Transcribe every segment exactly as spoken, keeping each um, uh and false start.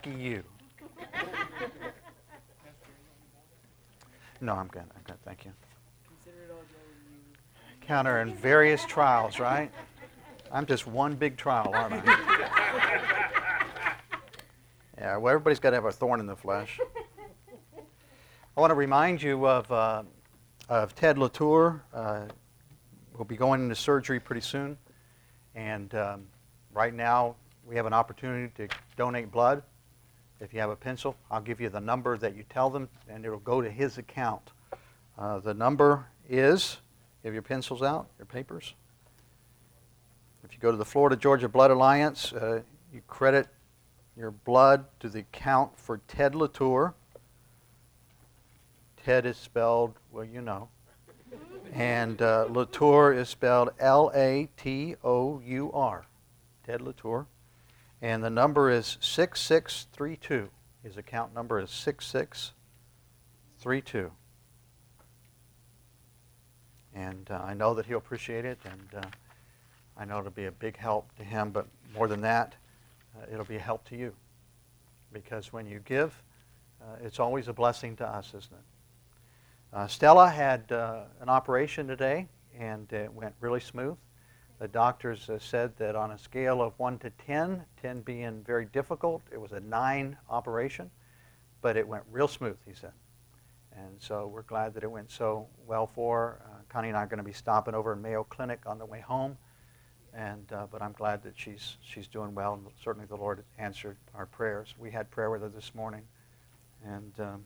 lucky you. No, I'm good. I'm good. Thank you. Counter in various trials, right? I'm just one big trial, aren't I? Yeah, well, everybody's got to have a thorn in the flesh. I want to remind you of, uh, of Ted Latour. Uh, we'll be going into surgery pretty soon. And um, right now, we have an opportunity to donate blood. If you have a pencil, I'll give you the number that you tell them, and it'll go to his account. Uh, the number is, you have your pencils out, your papers. If you go to the Florida Georgia Blood Alliance, uh, you credit your blood to the account for Ted Latour. Ted is spelled, well, you know. And uh, Latour is spelled L A T O U R. Ted Latour. And the number is six six three two. His account number is six six three two. And uh, I know that he'll appreciate it, and uh, I know it'll be a big help to him, but more than that, uh, it'll be a help to you. Because when you give, uh, it's always a blessing to us, isn't it? Uh, Stella had uh, an operation today, and it went really smooth. The doctors uh, said that on a scale of one to ten, ten being very difficult, it was a nine operation, but it went real smooth, he said. And so we're glad that it went so well for her. Uh, Connie and I are going to be stopping over in Mayo Clinic on the way home, and uh, but I'm glad that she's she's doing well, and certainly the Lord answered our prayers. We had prayer with her this morning, and um,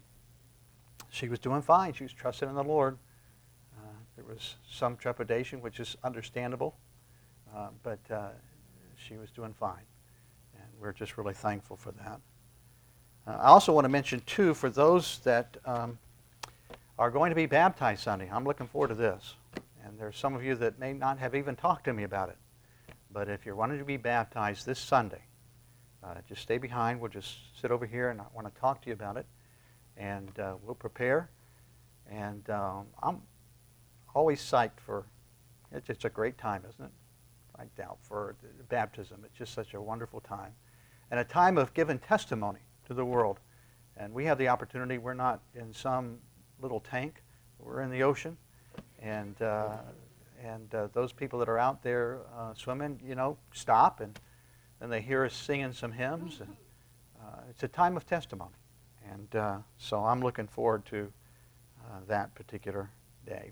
she was doing fine. She was trusting in the Lord. Uh, there was some trepidation, which is understandable. Uh, but uh, she was doing fine, and we're just really thankful for that. Uh, I also want to mention, too, for those that um, are going to be baptized Sunday, I'm looking forward to this. And there's some of you that may not have even talked to me about it. But if you're wanting to be baptized this Sunday, uh, just stay behind. We'll just sit over here, and I want to talk to you about it. And uh, we'll prepare. And um, I'm always psyched for, it's just a great time, isn't it? I doubt, for baptism. It's just such a wonderful time. And a time of giving testimony to the world. And we have the opportunity. We're not in some little tank. We're in the ocean. And uh, and uh, those people that are out there uh, swimming, you know, stop. And then they hear us singing some hymns. And uh, it's a time of testimony. And uh, so I'm looking forward to uh, that particular day.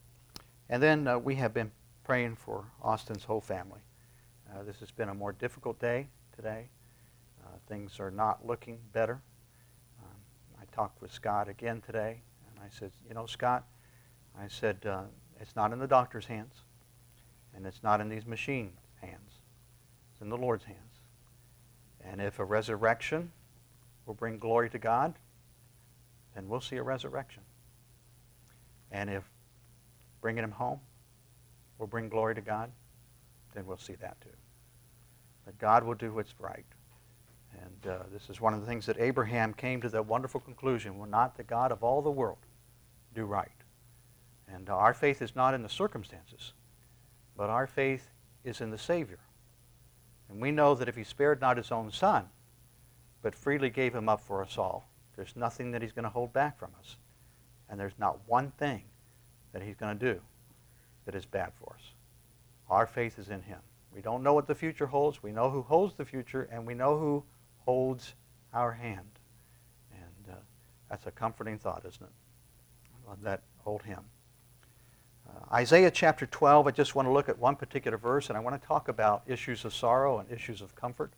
And then uh, we have been praying for Austin's whole family. Uh, this has been a more difficult day today. Uh, things are not looking better. Um, I talked with Scott again today, and I said, you know, Scott, I said, uh, it's not in the doctor's hands, and it's not in these machine hands. It's in the Lord's hands. And if a resurrection will bring glory to God, then we'll see a resurrection. And if bringing him home will bring glory to God, then we'll see that too. But God will do what's right. And uh, this is one of the things that Abraham came to the wonderful conclusion: will not the God of all the world do right? And uh, our faith is not in the circumstances, but our faith is in the Savior. And we know that if he spared not his own Son, but freely gave him up for us all, there's nothing that he's going to hold back from us. And there's not one thing that he's going to do that is bad for us. Our faith is in him. We don't know what the future holds. We know who holds the future, and we know who holds our hand. And uh, that's a comforting thought, isn't it? I love that old hymn. Uh, Isaiah chapter twelve, I just want to look at one particular verse, and I want to talk about issues of sorrow and issues of comfort.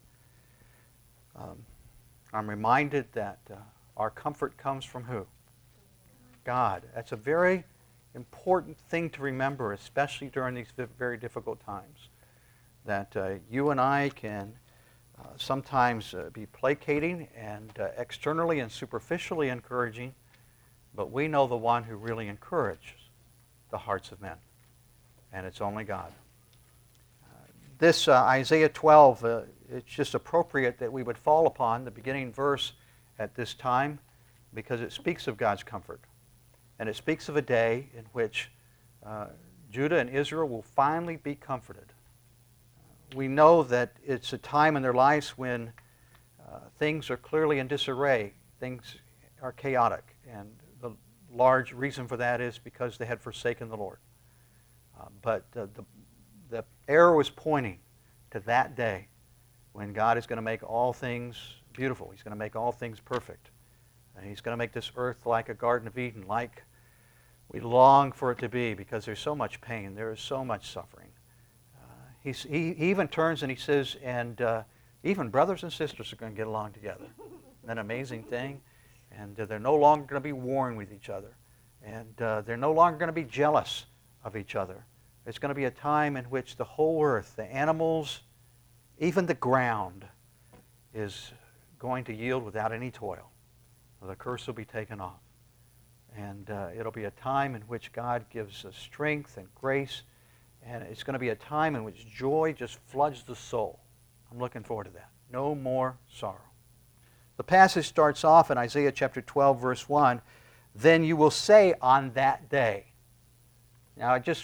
Um, I'm reminded that uh, our comfort comes from who? God. That's a very important thing to remember, especially during these very difficult times. That uh, you and I can uh, sometimes uh, be placating and uh, externally and superficially encouraging, but we know the one who really encourages the hearts of men, and it's only God. Uh, this uh, Isaiah twelve, uh, it's just appropriate that we would fall upon the beginning verse at this time, because it speaks of God's comfort. And it speaks of a day in which uh, Judah and Israel will finally be comforted. Uh, we know that it's a time in their lives when uh, Uh, things are clearly in disarray. Things are chaotic. And the large reason for that is because they had forsaken the Lord. Uh, but uh, the, the arrow is pointing to that day when God is going to make all things beautiful. He's going to make all things perfect. And He's going to make this earth like a Garden of Eden, like we long for it to be, because there's so much pain. There is so much suffering. Uh, he's, he, he even turns and he says, and uh, even brothers and sisters are going to get along together. Isn't that an amazing thing? And uh, they're no longer going to be warring with each other. And uh, they're no longer going to be jealous of each other. It's going to be a time in which the whole earth, the animals, even the ground, is going to yield without any toil. The curse will be taken off. And uh, it'll be a time in which God gives us strength and grace. And it's going to be a time in which joy just floods the soul. I'm looking forward to that. No more sorrow. The passage starts off in Isaiah chapter twelve, verse one. Then you will say on that day. Now I just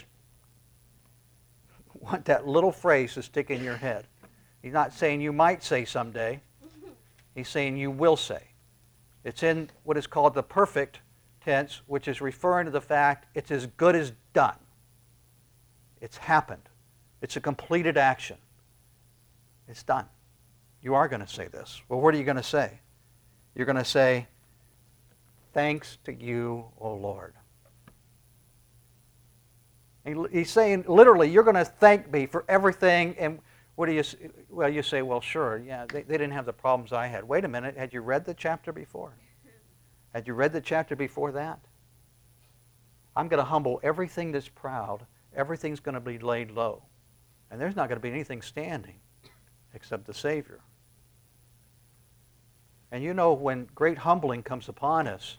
want that little phrase to stick in your head. He's not saying you might say someday. He's saying you will say. It's in what is called the perfect tense, which is referring to the fact it's as good as done. It's happened. It's a completed action. It's done. You are going to say this. Well, what are you going to say? You're going to say, thanks to you, O Lord. And he's saying, literally, you're going to thank me for everything. And what do you say? Well, you say, well, sure, yeah, they, they didn't have the problems I had. Wait a minute, had you read the chapter before? Had you read the chapter before that? I'm going to humble everything that's proud. Everything's going to be laid low. And there's not going to be anything standing except the Savior. And you know, when great humbling comes upon us,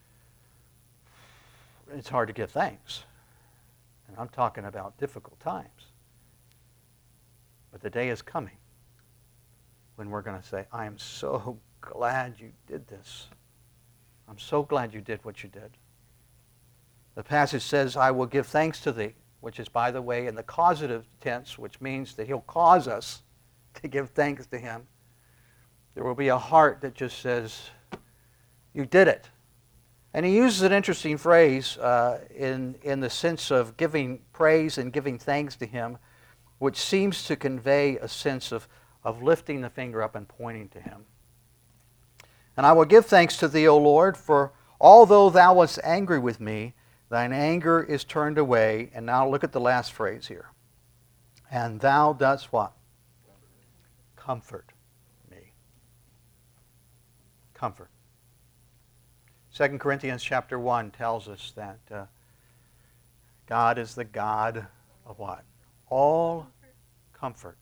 it's hard to give thanks. And I'm talking about difficult times. But the day is coming when we're going to say, I am so glad you did this. I'm so glad you did what you did. The passage says, I will give thanks to thee, which is, by the way, in the causative tense, which means that He'll cause us to give thanks to Him. There will be a heart that just says, you did it. And he uses an interesting phrase uh, in, in the sense of giving praise and giving thanks to Him, which seems to convey a sense of, of lifting the finger up and pointing to Him. And I will give thanks to thee, O Lord, for although thou wast angry with me, thine anger is turned away. And now look at the last phrase here. And thou dost what? Comfort me. Comfort. Second Corinthians chapter one tells us that uh, God is the God of what? All comfort,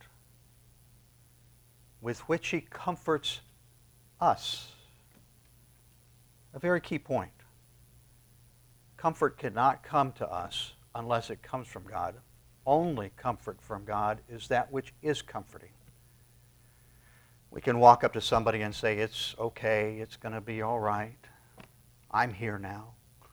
with which He comforts us. A very key point. Comfort cannot come to us unless it comes from God. Only comfort from God is that which is comforting. We can walk up to somebody and say, it's okay, it's going to be all right. I'm here now.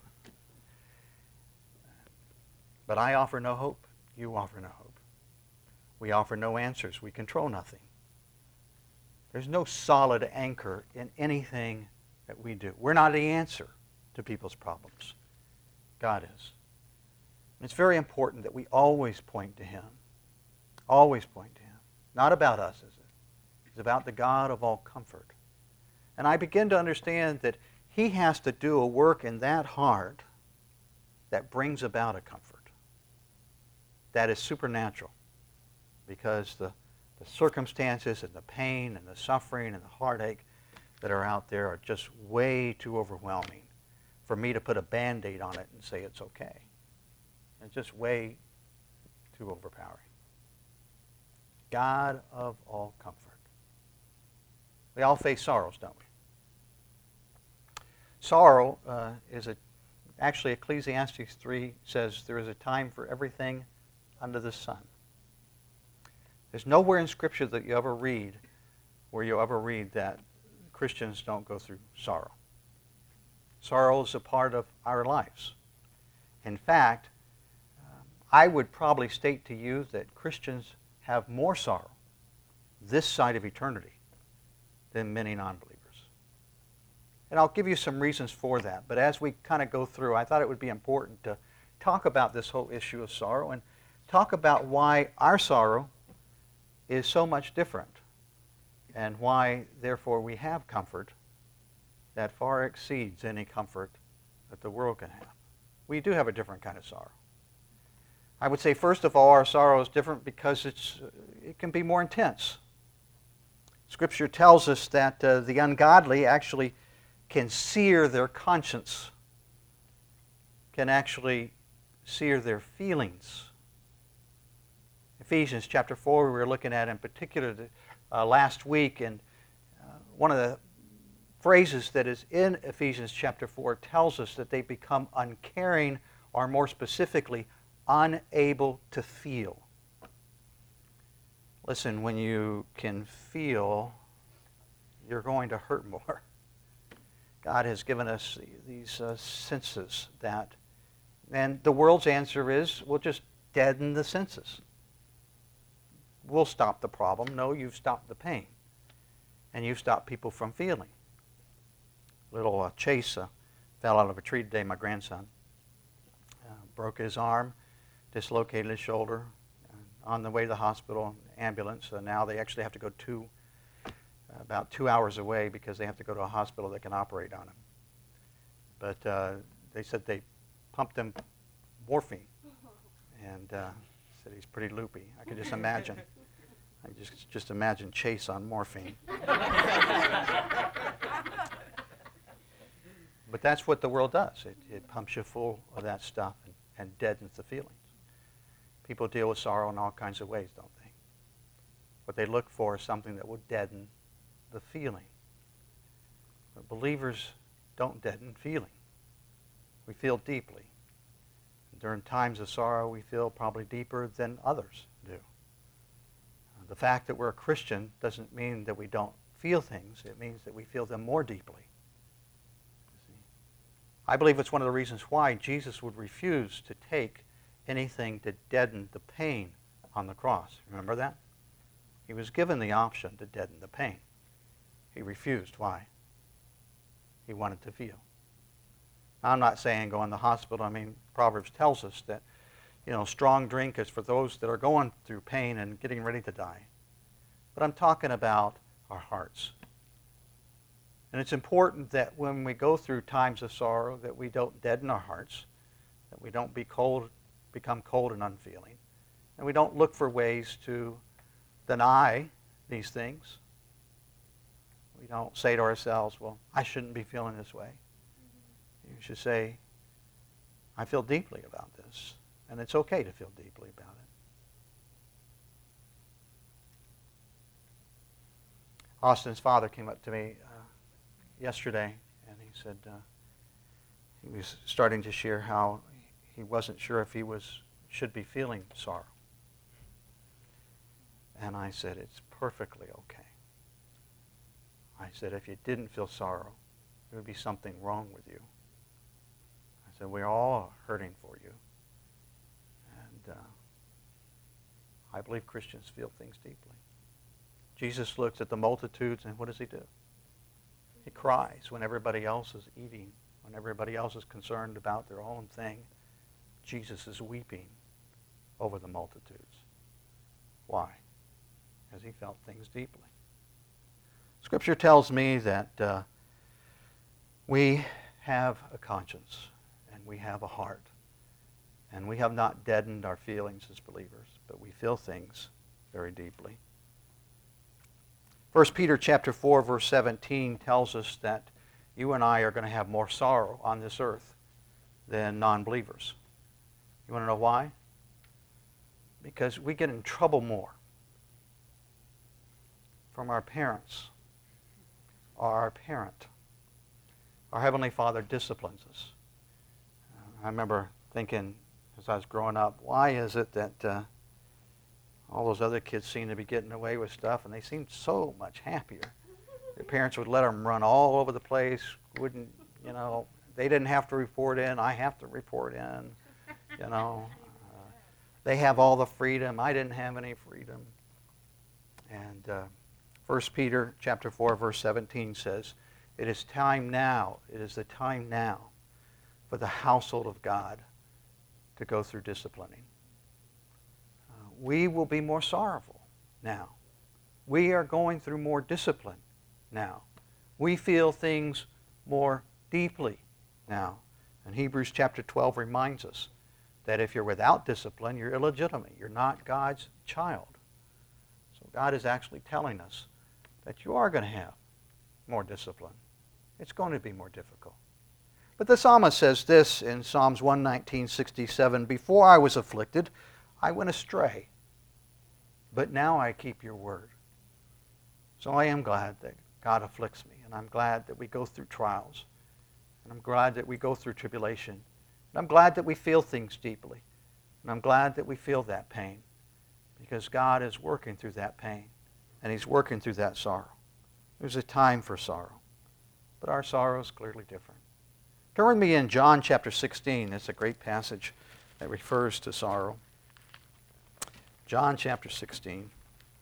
But I offer no hope. You offer no hope. We offer no answers. We control nothing. There's no solid anchor in anything that we do. We're not the answer to people's problems. God is. And it's very important that we always point to Him. Always point to Him. Not about us, is it? It's about the God of all comfort. And I begin to understand that He has to do a work in that heart that brings about a comfort. That is supernatural. Because the, the circumstances and the pain and the suffering and the heartache that are out there are just way too overwhelming for me to put a Band-Aid on it and say it's okay. It's just way too overpowering. God of all comfort. We all face sorrows, don't we? Sorrow uh, is a, actually Ecclesiastes three says there is a time for everything under the sun. There's nowhere in Scripture that you ever read where you ever read that Christians don't go through sorrow. Sorrow is a part of our lives. In fact, um, I would probably state to you that Christians have more sorrow this side of eternity than many non-believers. And I'll give you some reasons for that. But as we kind of go through, I thought it would be important to talk about this whole issue of sorrow and talk about why our sorrow is so much different and why, therefore, we have comfort that far exceeds any comfort that the world can have. We do have a different kind of sorrow. I would say, first of all, our sorrow is different because it's, it can be more intense. Scripture tells us that uh, the ungodly actually can sear their conscience, can actually sear their feelings. Ephesians chapter four, we were looking at in particular uh, last week, and uh, one of the phrases that is in Ephesians chapter four tells us that they become uncaring, or more specifically, unable to feel. Listen, when you can feel, you're going to hurt more. God has given us these uh, senses that, and the world's answer is, we'll just deaden the senses. We'll stop the problem. No, you've stopped the pain. And you've stopped people from feeling. Little uh, Chase uh, fell out of a tree today, my grandson. Uh, broke his arm, dislocated his shoulder. Uh, on the way to the hospital, ambulance. Uh, now they actually have to go two about two hours away because they have to go to a hospital that can operate on him. But uh, they said they pumped him morphine, and uh, said he's pretty loopy. I could just imagine. I just just imagine Chase on morphine. But that's what the world does. It, it pumps you full of that stuff and, and deadens the feelings. People deal with sorrow in all kinds of ways, don't they? What they look for is something that will deaden the feeling. But believers don't deaden feeling. We feel deeply. During times of sorrow, we feel probably deeper than others do. Uh, the fact that we're a Christian doesn't mean that we don't feel things. It means that we feel them more deeply. You see? I believe it's one of the reasons why Jesus would refuse to take anything to deaden the pain on the cross. Remember that? He was given the option to deaden the pain. He refused. Why? He wanted to feel. Now, I'm not saying go in the hospital. I mean, Proverbs tells us that, you know, strong drink is for those that are going through pain and getting ready to die. But I'm talking about our hearts. And it's important that when we go through times of sorrow that we don't deaden our hearts, that we don't be cold, become cold and unfeeling, and we don't look for ways to deny these things. We don't say to ourselves, well, I shouldn't be feeling this way. Mm-hmm. You should say, I feel deeply about this, and it's okay to feel deeply about it. Austin's father came up to me uh, yesterday, and he said uh, he was starting to share how he wasn't sure if he was should be feeling sorrow. And I said, it's perfectly okay. I said, if you didn't feel sorrow, there would be something wrong with you. I said, we're all hurting for you. And uh, I believe Christians feel things deeply. Jesus looks at the multitudes, and what does he do? He cries when everybody else is eating, when everybody else is concerned about their own thing. Jesus is weeping over the multitudes. Why? Because he felt things deeply. Scripture tells me that uh, we have a conscience and we have a heart. And we have not deadened our feelings as believers, but we feel things very deeply. First Peter chapter four, verse seventeen tells us that you and I are going to have more sorrow on this earth than non-believers. You want to know why? Because we get in trouble more from our parents or our parent. Our Heavenly Father disciplines us. Uh, I remember thinking as I was growing up, why is it that uh, all those other kids seem to be getting away with stuff and they seem so much happier? Their parents would let them run all over the place, wouldn't, you know, they didn't have to report in, I have to report in, you know. Uh, they have all the freedom, I didn't have any freedom. And uh, First Peter chapter four, verse seventeen says, "It is time now, it is the time now for the household of God to go through disciplining." Uh, we will be more sorrowful now. We are going through more discipline now. We feel things more deeply now. And Hebrews chapter twelve reminds us that if you're without discipline, you're illegitimate. You're not God's child. So God is actually telling us that you are going to have more discipline. It's going to be more difficult. But the psalmist says this in Psalms one nineteen, sixty-seven, "Before I was afflicted, I went astray, but now I keep your word." So I am glad that God afflicts me, and I'm glad that we go through trials, and I'm glad that we go through tribulation, and I'm glad that we feel things deeply, and I'm glad that we feel that pain, because God is working through that pain, and He's working through that sorrow. There's a time for sorrow, but our sorrow is clearly different. Turn with me in John chapter sixteen. It's a great passage that refers to sorrow. John chapter sixteen.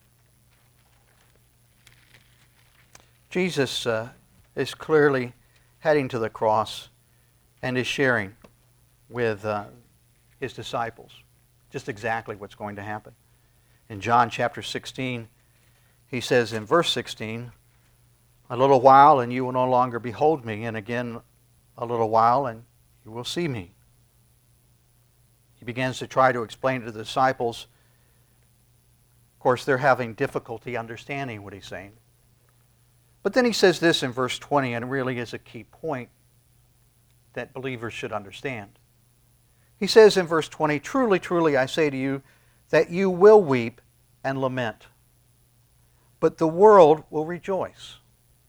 Jesus uh, is clearly heading to the cross and is sharing with uh, his disciples just exactly what's going to happen. In John chapter sixteen, he says in verse sixteen, "A little while and you will no longer behold me, and again a little while and you will see me." He begins to try to explain to the disciples. Of course, they're having difficulty understanding what he's saying. But then he says this in verse twenty, and it really is a key point that believers should understand. He says in verse twenty, "Truly, truly, I say to you that you will weep and lament, but the world will rejoice."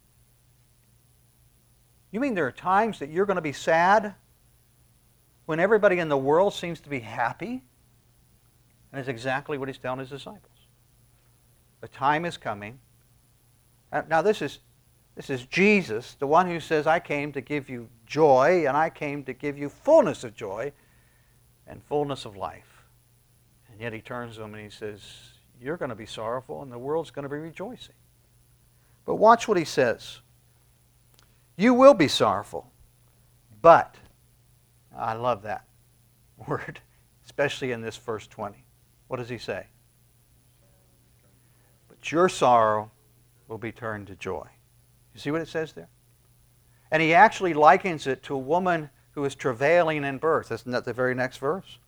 You mean there are times that you're going to be sad when everybody in the world seems to be happy? And that's exactly what he's telling his disciples. The time is coming. Now this is This is Jesus, the one who says, "I came to give you joy, and I came to give you fullness of joy and fullness of life." And yet he turns to them and he says, "You're going to be sorrowful, and the world's going to be rejoicing." But watch what he says. "You will be sorrowful, but," I love that word, especially in this verse twenty. What does he say? "But your sorrow will be turned to joy." You see what it says there? And he actually likens it to a woman who is travailing in birth. Isn't that the very next verse?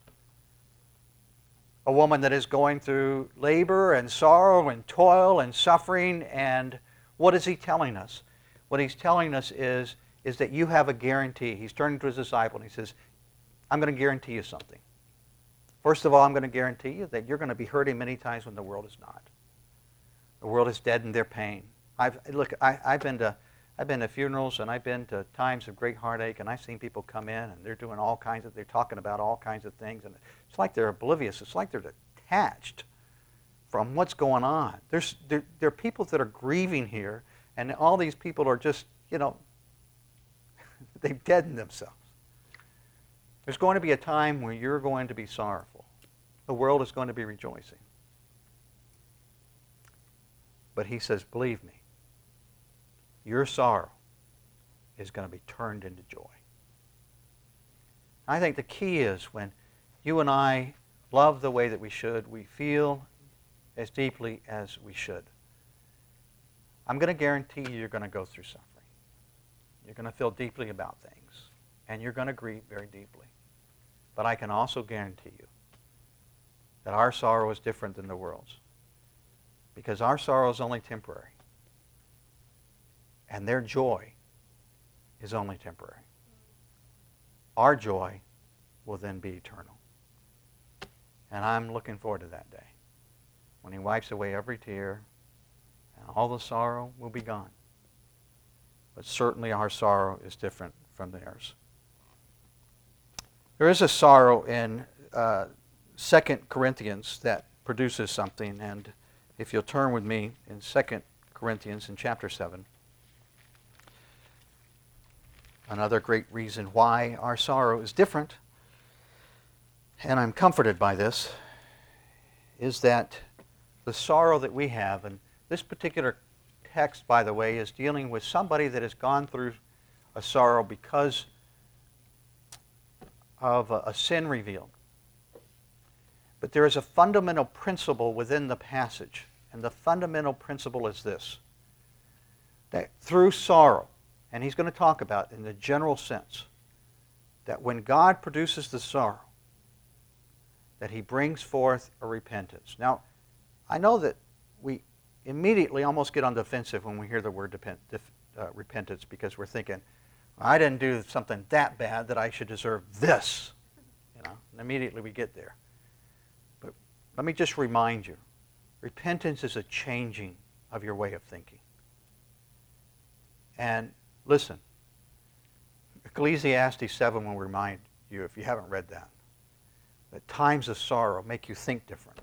A woman that is going through labor and sorrow and toil and suffering. And what is he telling us? What he's telling us is, is that you have a guarantee. He's turning to his disciple and he says, "I'm going to guarantee you something. First of all, I'm going to guarantee you that you're going to be hurting many times when the world is not. The world is dead in their pain. I've look. I, I've been to, I've been to funerals, and I've been to times of great heartache, and I've seen people come in, and they're doing all kinds of. They're talking about all kinds of things, and it's like they're oblivious. It's like they're detached from what's going on. There's there, there are people that are grieving here, and all these people are just, you know, they've deadened themselves. There's going to be a time where you're going to be sorrowful. The world is going to be rejoicing. But he says, believe me, your sorrow is going to be turned into joy. I think the key is when you and I love the way that we should, we feel as deeply as we should. I'm going to guarantee you you're going to go through suffering. You're going to feel deeply about things, and you're going to grieve very deeply. But I can also guarantee you that our sorrow is different than the world's, because our sorrow is only temporary, and their joy is only temporary. Our joy will then be eternal. And I'm looking forward to that day when he wipes away every tear and all the sorrow will be gone. But certainly our sorrow is different from theirs. There is a sorrow in uh, Second Corinthians that produces something, and if you'll turn with me in Second Corinthians in chapter seven, another great reason why our sorrow is different, and I'm comforted by this, is that the sorrow that we have, and this particular text, by the way, is dealing with somebody that has gone through a sorrow because of a, a sin revealed. But there is a fundamental principle within the passage, and the fundamental principle is this, that through sorrow, and he's going to talk about in the general sense, that when God produces the sorrow, that he brings forth a repentance. Now, I know that we immediately almost get on the defensive when we hear the word depend, def, uh, repentance, because we're thinking, I didn't do something that bad that I should deserve this. You know, and immediately we get there. But let me just remind you, repentance is a changing of your way of thinking. And listen, Ecclesiastes seven will remind you, if you haven't read that, that times of sorrow make you think differently.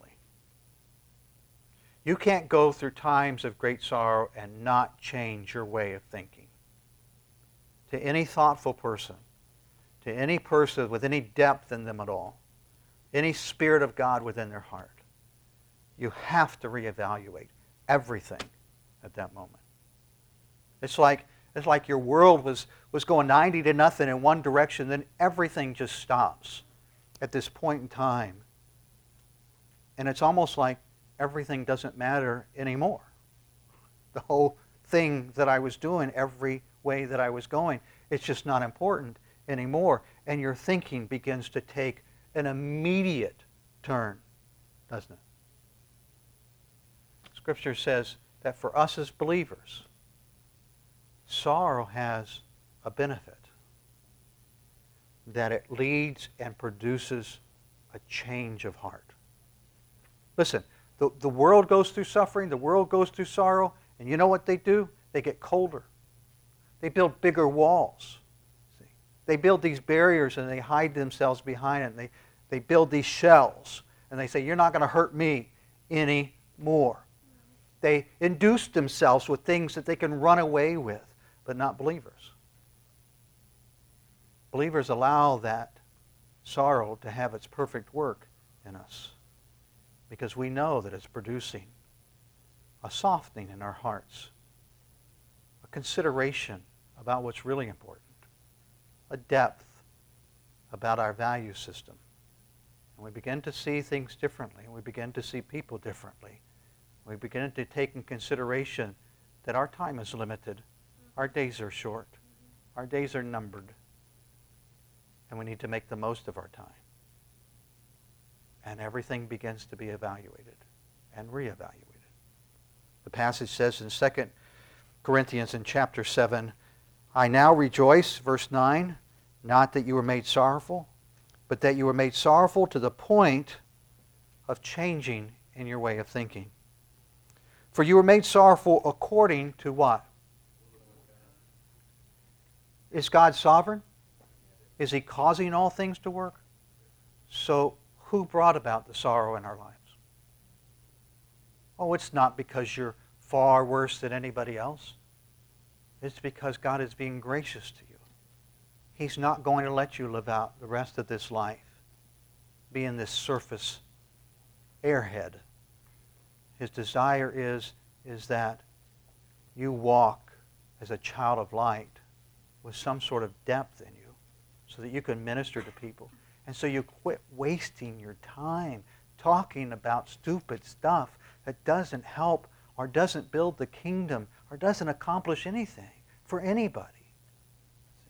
You can't go through times of great sorrow and not change your way of thinking. To any thoughtful person, to any person with any depth in them at all, any Spirit of God within their heart, you have to reevaluate everything at that moment. It's like, it's like your world was, was going ninety to nothing in one direction, then everything just stops at this point in time. And it's almost like everything doesn't matter anymore. The whole thing that I was doing, every way that I was going, it's just not important anymore. And your thinking begins to take an immediate turn, doesn't it? Scripture says that for us as believers, sorrow has a benefit, that it leads and produces a change of heart. Listen, the, the world goes through suffering, the world goes through sorrow, and you know what they do? They get colder. They build bigger walls. See? They build these barriers and they hide themselves behind it. And they, they build these shells and they say, you're not going to hurt me anymore. They induce themselves with things that they can run away with, but not believers. Believers allow that sorrow to have its perfect work in us because we know that it's producing a softening in our hearts, a consideration about what's really important, a depth about our value system. And we begin to see things differently, and we begin to see people differently. We begin to take in consideration that our time is limited, our days are short, our days are numbered, and we need to make the most of our time. And everything begins to be evaluated and reevaluated. The passage says in Second Corinthians in chapter seven, I now rejoice, verse nine, not that you were made sorrowful, but that you were made sorrowful to the point of changing in your way of thinking. For you were made sorrowful according to what? Is God sovereign? Is he causing all things to work? So who brought about the sorrow in our lives? Oh, it's not because you're far worse than anybody else. It's because God is being gracious to you. He's not going to let you live out the rest of this life being this surface airhead. His desire is, is that you walk as a child of light with some sort of depth in you so that you can minister to people. And so you quit wasting your time talking about stupid stuff that doesn't help or doesn't build the kingdom or doesn't accomplish anything for anybody. See?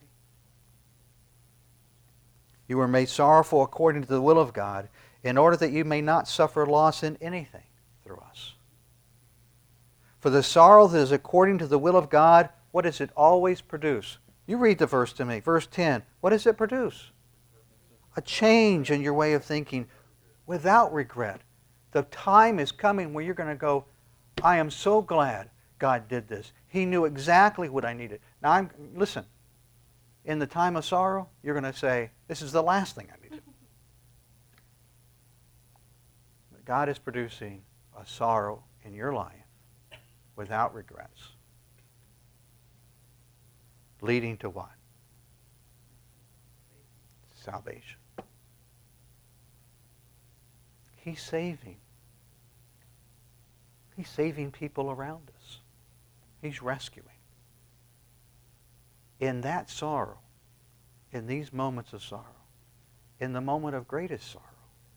You were made sorrowful according to the will of God in order that you may not suffer loss in anything through us. For the sorrow that is according to the will of God, what does it always produce? You read the verse to me. Verse ten. What does it produce? A change in your way of thinking without regret. The time is coming where you're going to go, I am so glad God did this. He knew exactly what I needed. Now, I'm, listen, in the time of sorrow, you're going to say, this is the last thing I needed. But God is producing a sorrow in your life without regrets. Leading to what? Salvation. He's saving. He's saving people around us. He's rescuing. In that sorrow, in these moments of sorrow, in the moment of greatest sorrow,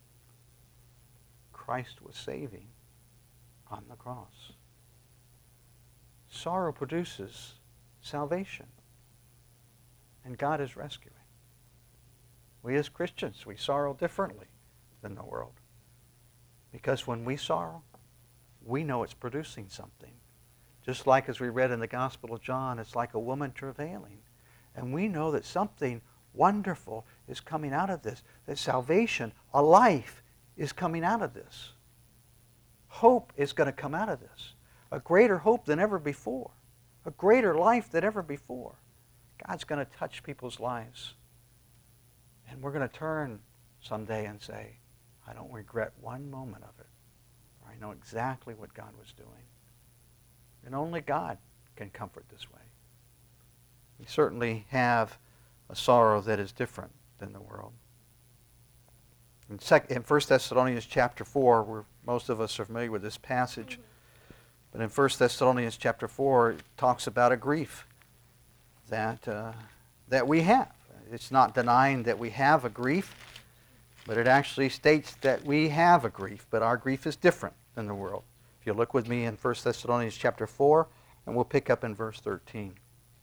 Christ was saving on the cross. Sorrow produces salvation, and God is rescuing. We as Christians, we sorrow differently than the world. Because when we sorrow, we know it's producing something. Just like as we read in the Gospel of John, it's like a woman travailing. And we know that something wonderful is coming out of this. That salvation, a life, is coming out of this. Hope is going to come out of this. A greater hope than ever before. A greater life than ever before. God's going to touch people's lives. And we're going to turn someday and say, I don't regret one moment of it. I know exactly what God was doing. And only God can comfort this way. We certainly have a sorrow that is different than the world. In, sec- in First Thessalonians chapter four, where most of us are familiar with this passage, mm-hmm. but in First Thessalonians chapter four, it talks about a grief that, uh, that we have. It's not denying that we have a grief, but it actually states that we have a grief, but our grief is different than the world. If you look with me in First Thessalonians chapter four, and we'll pick up in verse thirteen.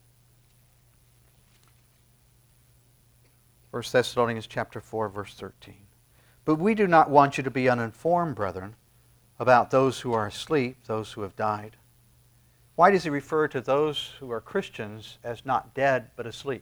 First Thessalonians chapter four, verse thirteen. But we do not want you to be uninformed, brethren, about those who are asleep, those who have died. Why does he refer to those who are Christians as not dead, but asleep?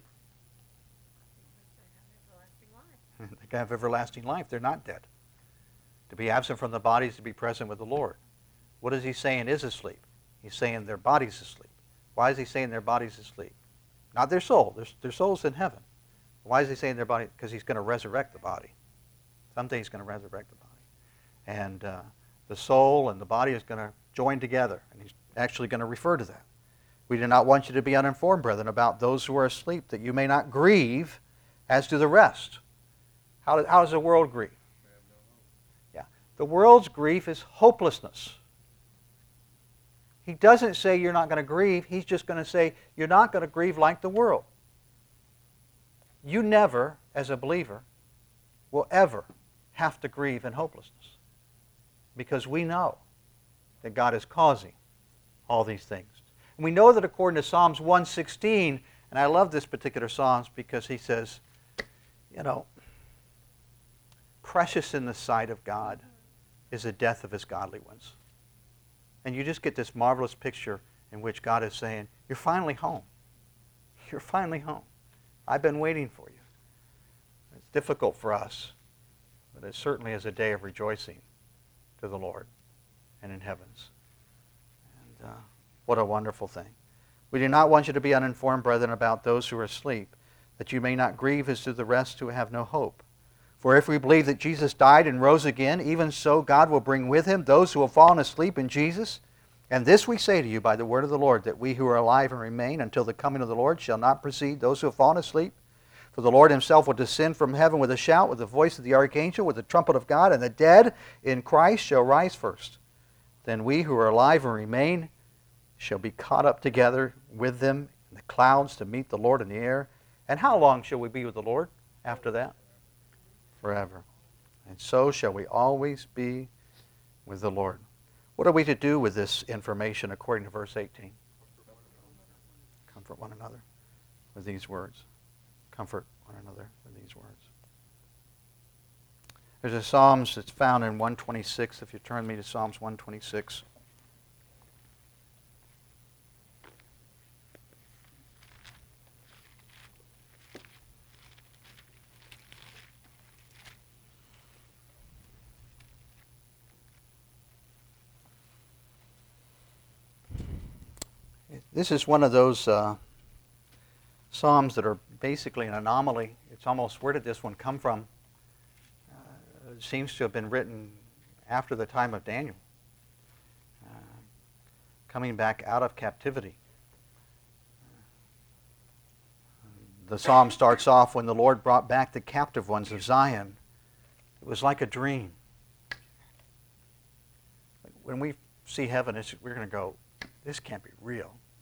They have everlasting life. They're not dead. To be absent from the body is to be present with the Lord. What is he saying is asleep? He's saying their body's asleep. Why is he saying their body's asleep? Not their soul. Their, their soul's in heaven. Why is he saying their body? Because he's going to resurrect the body. Someday he's going to resurrect the body. And uh, the soul and the body is going to join together. And he's actually going to refer to that. We do not want you to be uninformed, brethren, about those who are asleep, that you may not grieve as do the rest. How, how does the world grieve? Yeah. The world's grief is hopelessness. He doesn't say you're not going to grieve. He's just going to say you're not going to grieve like the world. You never, as a believer, will ever have to grieve in hopelessness. Because we know that God is causing all these things. And we know that according to Psalms one sixteen, and I love this particular Psalms because he says, you know, precious in the sight of God is the death of his godly ones. And you just get this marvelous picture in which God is saying, you're finally home. You're finally home. I've been waiting for you. It's difficult for us, but it certainly is a day of rejoicing to the Lord and in heavens. And uh, what a wonderful thing. We do not want you to be uninformed, brethren, about those who are asleep, that you may not grieve as do the rest who have no hope. For if we believe that Jesus died and rose again, even so God will bring with him those who have fallen asleep in Jesus. And this we say to you by the word of the Lord, that we who are alive and remain until the coming of the Lord shall not precede those who have fallen asleep. For the Lord himself will descend from heaven with a shout, with the voice of the archangel, with the trumpet of God, and the dead in Christ shall rise first. Then we who are alive and remain shall be caught up together with them in the clouds to meet the Lord in the air. And how long shall we be with the Lord after that? Forever. And so shall we always be with the Lord. What are we to do with this information according to verse eighteen? Comfort one another with these words. Comfort one another with these words. There's a Psalms that's found in one twenty-six. If you turn me to Psalms one twenty-six. This is one of those uh, psalms that are basically an anomaly. It's almost, where did this one come from? Uh, it seems to have been written after the time of Daniel, uh, coming back out of captivity. The psalm starts off, when the Lord brought back the captive ones of Zion. It was like a dream. When we see heaven, it's, we're going to go, this can't be real.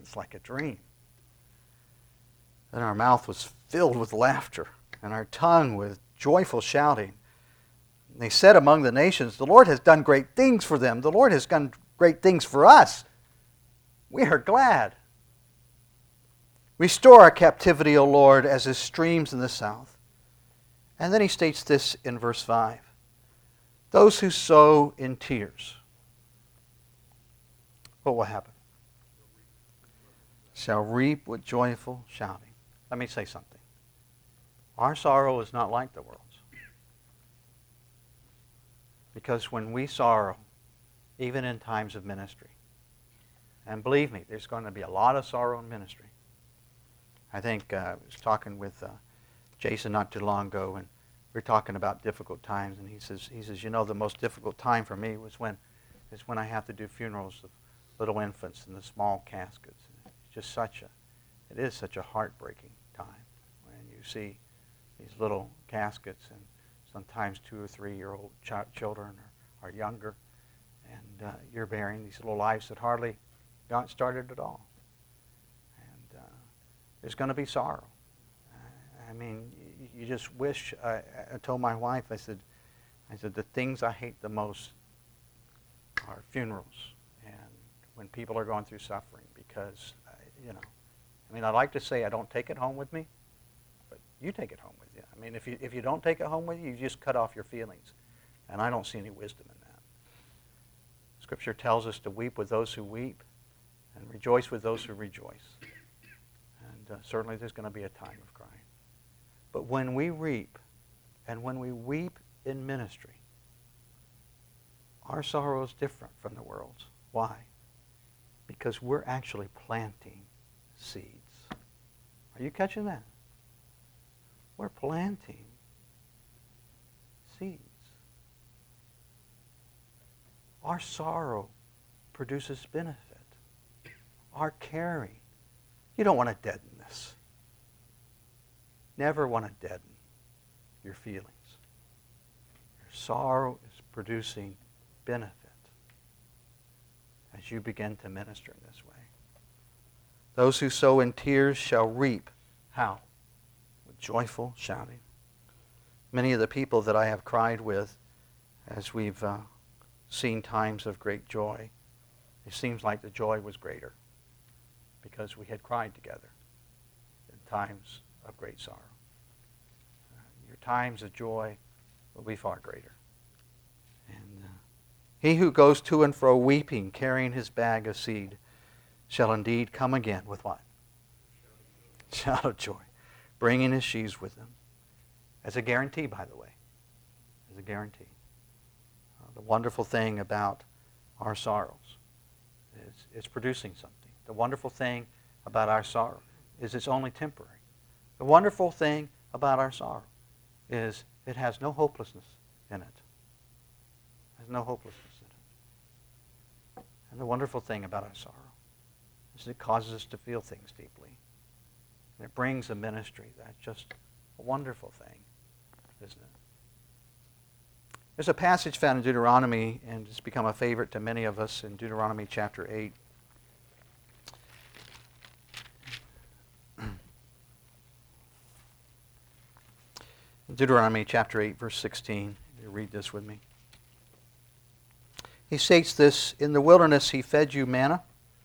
It's like a dream. Then our mouth was filled with laughter, and our tongue with joyful shouting. And they said among the nations, the Lord has done great things for them. The Lord has done great things for us. We are glad. Restore our captivity, O Lord, as the streams in the south. And then he states this in verse five. Those who sow in tears, what will happen? Shall reap with joyful shouting. Let me say something. Our sorrow is not like the world's. Because when we sorrow, even in times of ministry, and believe me, there's going to be a lot of sorrow in ministry. I think uh, I was talking with uh, Jason not too long ago, and we were talking about difficult times, and he says, he says, you know, the most difficult time for me was when, is when I have to do funerals of little infants in the small caskets. It's just such a, it is such a heartbreaking time when you see these little caskets, and sometimes two or three year old ch- children are, are younger, and uh, you're bearing these little lives that hardly got started at all. And uh, there's going to be sorrow. I mean, you, you just wish. I, I told my wife, I said, I said the things I hate the most are funerals and when people are going through suffering, because uh, you know, I mean, I like to say I don't take it home with me, but you take it home with you. I mean, if you if you don't take it home with you, you just cut off your feelings, and I don't see any wisdom in that. Scripture tells us to weep with those who weep, and rejoice with those who rejoice. And uh, certainly, there's going to be a time of crying. But when we reap, and when we weep in ministry, our sorrow is different from the world's. Why? Because we're actually planting seeds. Are you catching that? We're planting seeds. Our sorrow produces benefit. Our caring. You don't want to deaden this. Never want to deaden your feelings. Your sorrow is producing benefit as you begin to minister in this way. Those who sow in tears shall reap. How? With joyful shouting. Many of the people that I have cried with as we've uh, seen times of great joy, it seems like the joy was greater because we had cried together in times of great sorrow. Uh, your times of joy will be far greater. And uh, he who goes to and fro weeping, carrying his bag of seed, shall indeed come again with what? Shout of joy. Bringing his sheaves with him. As a guarantee, by the way. As a guarantee. Uh, the wonderful thing about our sorrows is it's producing something. The wonderful thing about our sorrow is it's only temporary. The wonderful thing about our sorrow is it has no hopelessness in it. There's no hopelessness in it. And the wonderful thing about our sorrow is it causes us to feel things deeply. And it brings a ministry that's just a wonderful thing, isn't it? There's a passage found in Deuteronomy, and it's become a favorite to many of us, in Deuteronomy chapter eight. Deuteronomy chapter eight, verse sixteen. You read this with me. He states this, in the wilderness he fed you manna.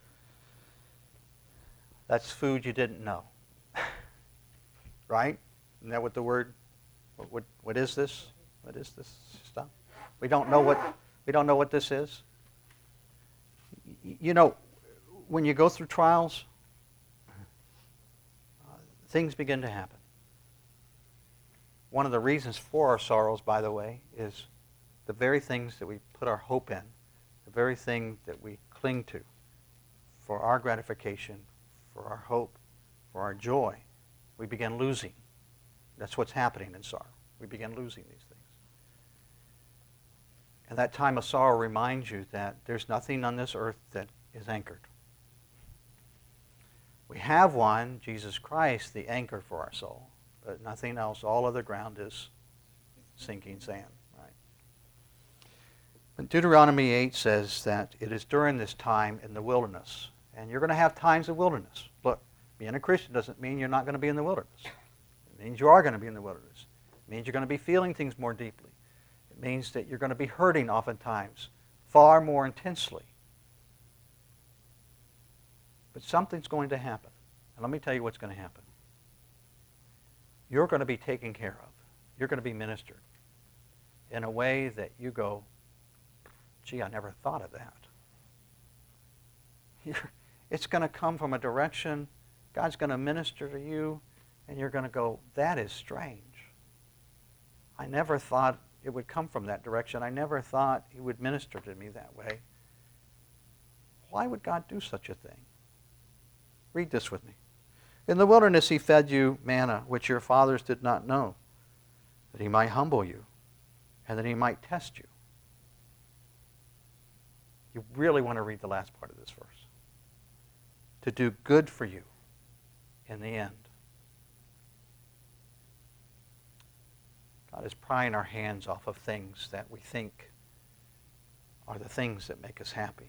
That's food you didn't know. Right? Isn't that what the word, what, what, what is this? What is this stuff? We don't know what, we don't know what this is. You know, when you go through trials, uh, things begin to happen. One of the reasons for our sorrows, by the way, is the very things that we put our hope in, the very thing that we cling to for our gratification, for our hope, for our joy, we begin losing. That's what's happening in sorrow. We begin losing these things. And that time of sorrow reminds you that there's nothing on this earth that is anchored. We have one, Jesus Christ, the anchor for our soul. But nothing else. All other ground is sinking sand. Right? But Deuteronomy eight says that it is during this time in the wilderness, And you're going to have times of wilderness. Look, being a Christian doesn't mean you're not going to be in the wilderness. It means you are going to be in the wilderness. It means you're going to be feeling things more deeply. It means that you're going to be hurting oftentimes far more intensely. But something's going to happen. And let me tell you what's going to happen. You're going to be taken care of. You're going to be ministered in a way that you go, gee, I never thought of that. You're, it's going to come from a direction, God's going to minister to you, and you're going to go, that is strange. I never thought it would come from that direction. I never thought He would minister to me that way. Why would God do such a thing? Read this with me. In the wilderness He fed you manna, which your fathers did not know, that He might humble you, and that He might test you. You really want to read the last part of this verse. To do good for you in the end. God is prying our hands off of things that we think are the things that make us happy.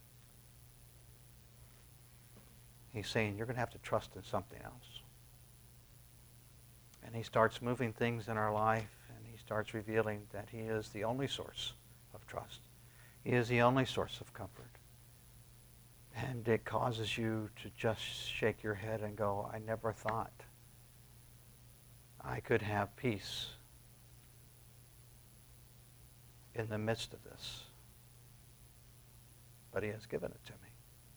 He's saying you're going to have to trust in something else. And He starts moving things in our life, and He starts revealing that He is the only source of trust. He is the only source of comfort. And it causes you to just shake your head and go, I never thought I could have peace in the midst of this. But He has given it to me.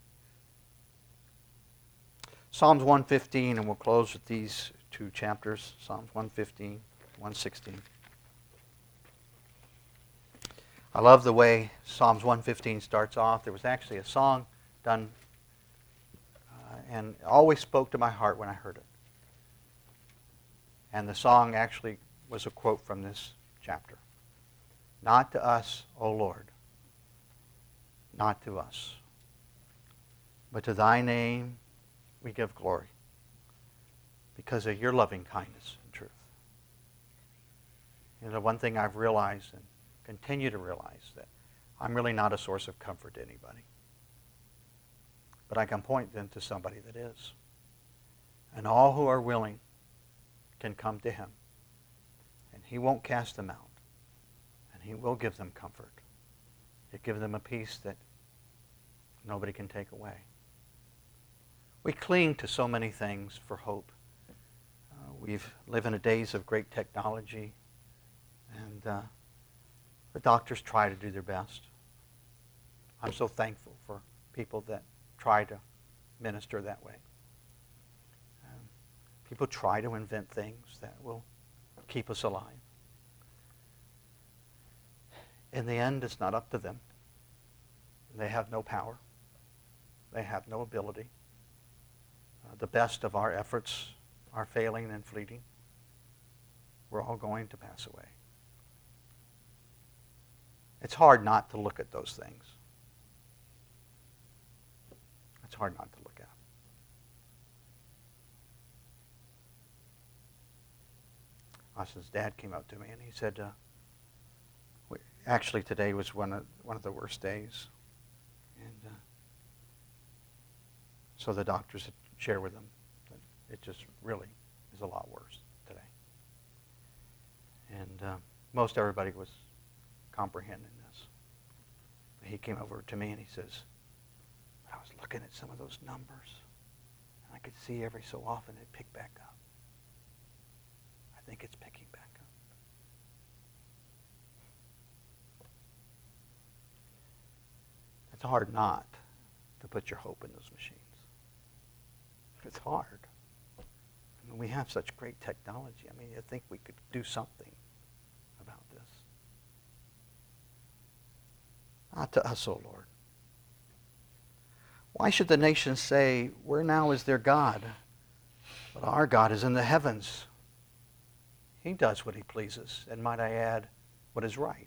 Psalms one fifteen, and we'll close with these two chapters. Psalms one fifteen, one sixteen. I love the way Psalms one fifteen starts off. There was actually a song done uh, and it always spoke to my heart when I heard it. And the song actually was a quote from this chapter. Not to us, O Lord, not to us, but to Thy name we give glory because of Your loving kindness and truth. You know, the one thing I've realized and continue to realize that I'm really not a source of comfort to anybody. But I can point them to somebody that is. And all who are willing can come to Him. And He won't cast them out. And He will give them comfort. He'll give them a peace that nobody can take away. We cling to so many things for hope. Uh, we live in a days of great technology. And uh, the doctors try to do their best. I'm so thankful for people that try to minister that way. Um, people try to invent things that will keep us alive. In the end, it's not up to them. They have no power. They have no ability. Uh, the best of our efforts are failing and fleeting. We're all going to pass away. It's hard not to look at those things. It's hard not to look at. Austin's dad came up to me and he said, uh, we, actually today was one of, one of the worst days. And uh, so the doctors had shared with him that it just really is a lot worse today. And uh, most everybody was comprehending this. But he came over to me and he says, I was looking at some of those numbers and I could see every so often it picked back up. I think it's picking back up. It's hard not to put your hope in those machines. It's hard. I mean, we have such great technology. I mean, I think we could do something about this. Not to us, O Lord. Why should the nations say, where now is their God? But our God is in the heavens. He does what He pleases, and might I add, what is right.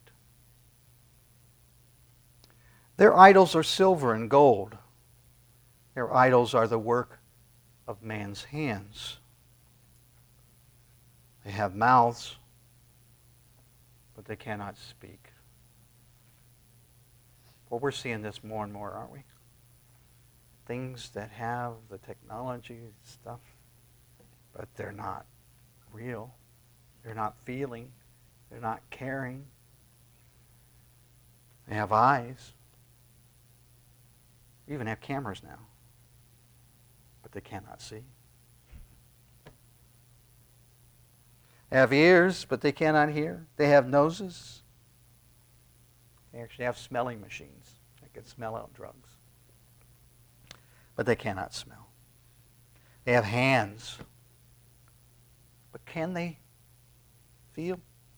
Their idols are silver and gold. Their idols are the work of man's hands. They have mouths, but they cannot speak. Well, we're seeing this more and more, aren't we? things that have the technology stuff, but they're not real. They're not feeling. They're not caring. They have eyes. We even have cameras now, but they cannot see. They have ears, but they cannot hear. They have noses. They actually have smelling machines that can smell out drugs, but they cannot smell. They have hands, but can they feel?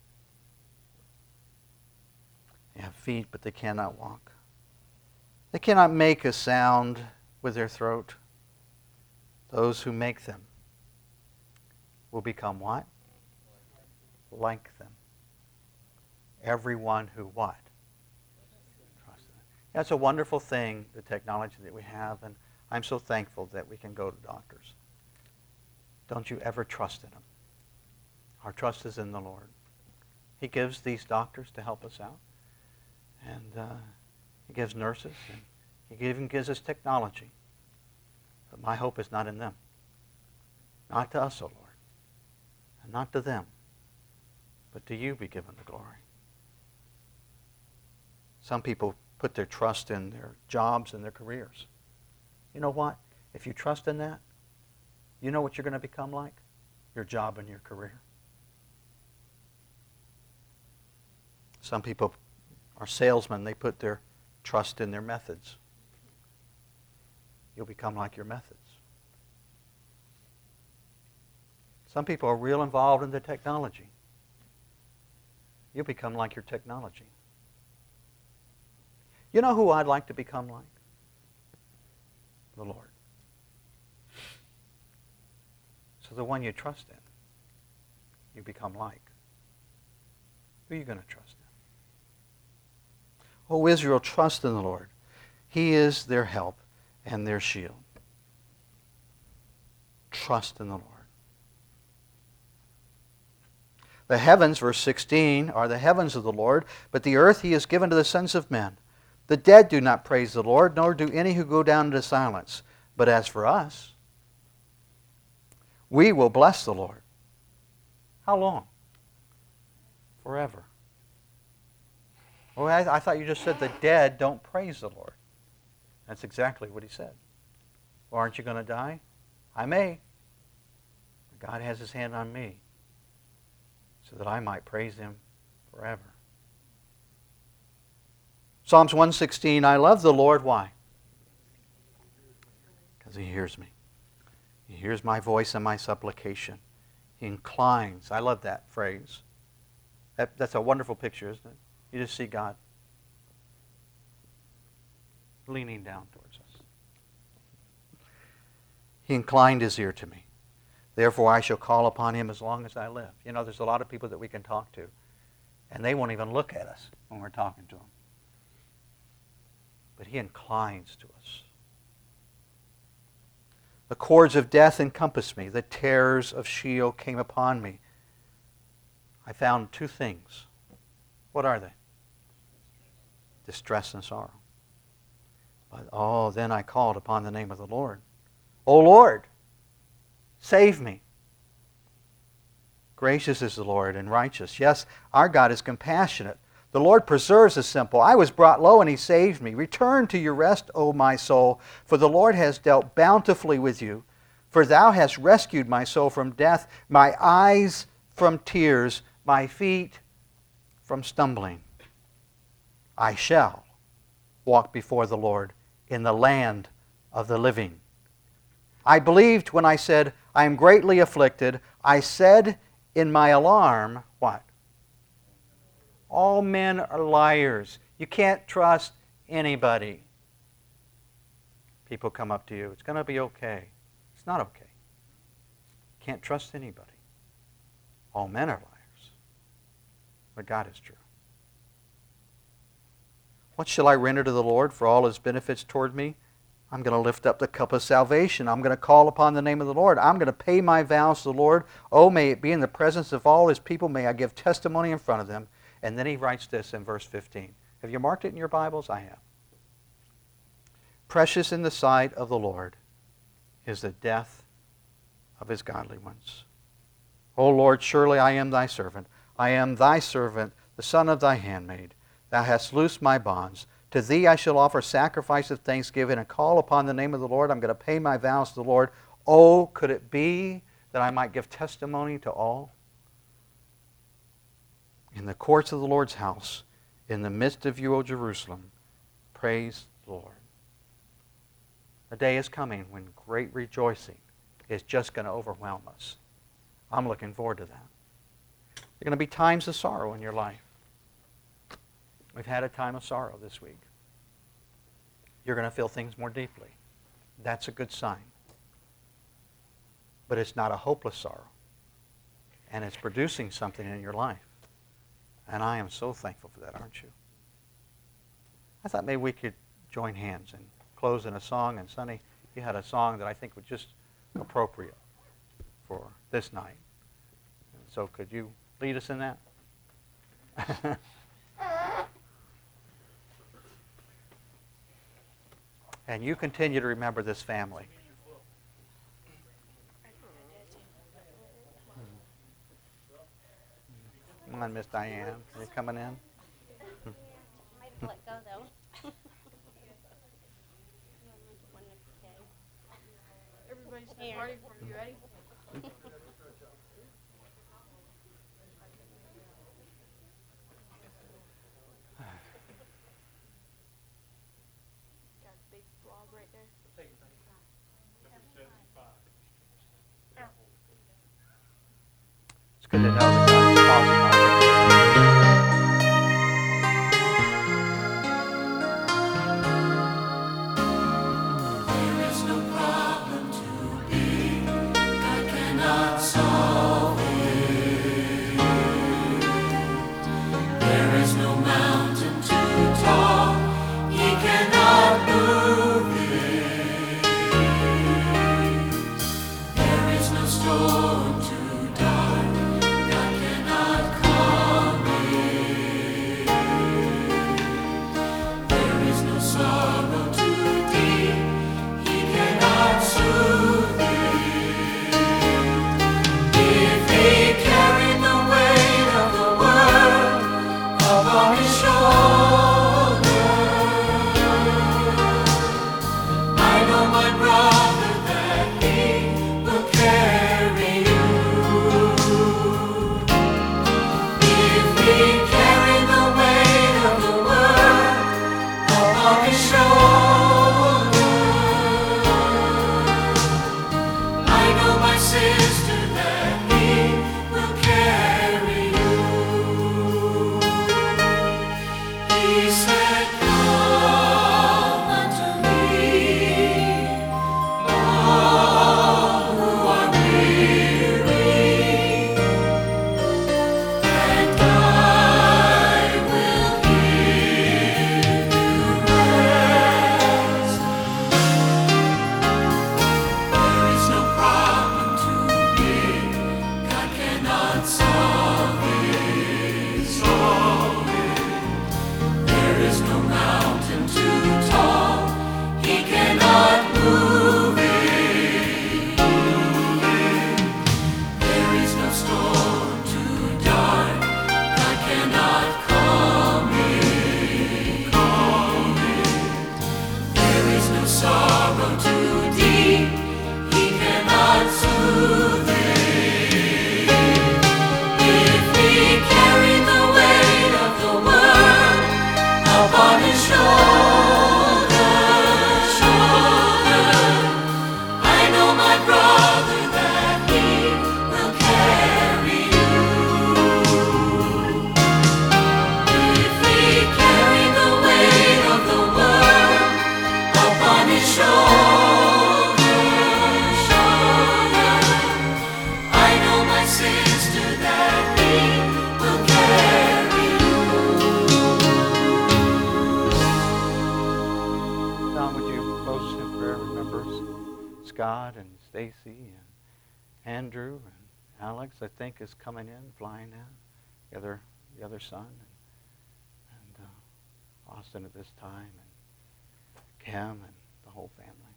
They have feet, but they cannot walk. They cannot make a sound with their throat. Those who make them will become what? Like them. Everyone who what? Trust them. That's a wonderful thing, the technology that we have, and I'm so thankful that we can go to doctors. Don't you ever trust in them. Our trust is in the Lord. He gives these doctors to help us out. And uh, He gives nurses. And He even gives us technology. But my hope is not in them. Not to us, O Lord. And not to them. But to you be given the glory. Some people put their trust in their jobs and their careers. You know what? If you trust in that, you know what you're going to become like? Your job and your career. Some people are salesmen. They put their trust in their methods. You'll become like your methods. Some people are real involved in the technology. You'll become like your technology. You know who I'd like to become like? The Lord. So the one you trust in, you become like. Who are you going to trust in? O Israel, trust in the Lord. He is their help and their shield. Trust in the Lord. The heavens, verse sixteen, are the heavens of the Lord, but the earth He has given to the sons of men. The dead do not praise the Lord, nor do any who go down into silence. But as for us, we will bless the Lord. How long? Forever. Well, I, I thought you just said the dead don't praise the Lord. That's exactly what He said. Well, aren't you going to die? I may. But God has His hand on me so that I might praise Him forever. Psalms one sixteen, I love the Lord. Why? Because He hears me. He hears my voice and my supplication. He inclines. I love that phrase. That, that's a wonderful picture, isn't it? You just see God leaning down towards us. He inclined His ear to me. Therefore I shall call upon Him as long as I live. You know, there's a lot of people that we can talk to, and they won't even look at us when we're talking to them. But He inclines to us. The cords of death encompassed me. The terrors of Sheol came upon me. I found two things. What are they? Distress and sorrow. But oh, then I called upon the name of the Lord. O Lord, save me. Gracious is the Lord and righteous. Yes, our God is compassionate. The Lord preserves the simple. I was brought low and He saved me. Return to your rest, O my soul, for the Lord has dealt bountifully with you. For Thou hast rescued my soul from death, my eyes from tears, my feet from stumbling. I shall walk before the Lord in the land of the living. I believed when I said, I am greatly afflicted. I said in my alarm, what? All men are liars. You can't trust anybody. People come up to you. It's going to be okay. It's not okay. Can't trust anybody. All men are liars. But God is true. What shall I render to the Lord for all His benefits toward me? I'm going to lift up the cup of salvation. I'm going to call upon the name of the Lord. I'm going to pay my vows to the Lord. Oh, may it be in the presence of all His people. May I give testimony in front of them. And then he writes this in verse fifteen. Have you marked it in your Bibles? I have. Precious in the sight of the Lord is the death of his godly ones. O Lord, surely I am thy servant. I am thy servant, the son of thy handmaid. Thou hast loosed my bonds. To thee I shall offer sacrifice of thanksgiving and call upon the name of the Lord. I'm going to pay my vows to the Lord. Oh, could it be that I might give testimony to all? In the courts of the Lord's house, in the midst of you, O Jerusalem, praise the Lord. A day is coming when great rejoicing is just going to overwhelm us. I'm looking forward to that. There are going to be times of sorrow in your life. We've had a time of sorrow this week. You're going to feel things more deeply. That's a good sign. But it's not a hopeless sorrow. And it's producing something in your life. And I am so thankful for that, aren't you? I thought maybe we could join hands and close in a song. And Sonny, you had a song that I think was just appropriate for this night. So could you lead us in that? And you continue to remember this family. Come on, Miss Diane. Are you coming in? Might have let go, though. Everybody's ready. You ready? Got a big blob right there. It's good to know that God is causing all There is no problem too big, God cannot solve it. There is no mountain too tall, He cannot move it. There is no storm too dark, God cannot calm it. There is no sorrow too deep, He cannot soothe it. If He carried the weight of the world upon His shoulder, I know, my brother, that He will carry you. If He carried the weight of the world upon His shoulder, I know, my sister, that He will carry you. He said, come unto me, all who are weary, and I will give you rest. There is no problem too big, God cannot solve it. Solve it. There is no mountain too tall, He cannot move it. There is no storm too dark, God cannot calm it. Calm it. There is no sorrow too deep, He cannot soothe it. If He carried the weight of the world upon His shoulder, shoulder, I know, my brother, that He will carry you. If He carried the weight of the world upon His shoulder, shoulder, I know, my sister, that He will carry you. Don, would you close in prayer? Remember Scott and Stacy and Andrew and Alex, I think, is coming in, flying in. The other, the other son, and, and uh, Austin at this time, and Kim and whole family.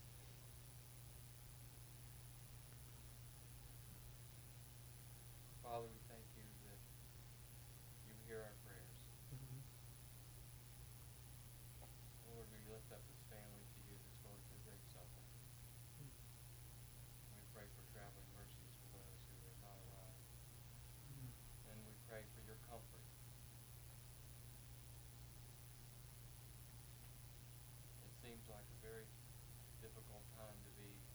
Father, we thank you that you hear our prayers. Lord, we lift up this family to you that's going through great suffering. We pray for traveling mercies for those who have not arrived. And we pray for your comfort. It seems like a very difficult time to be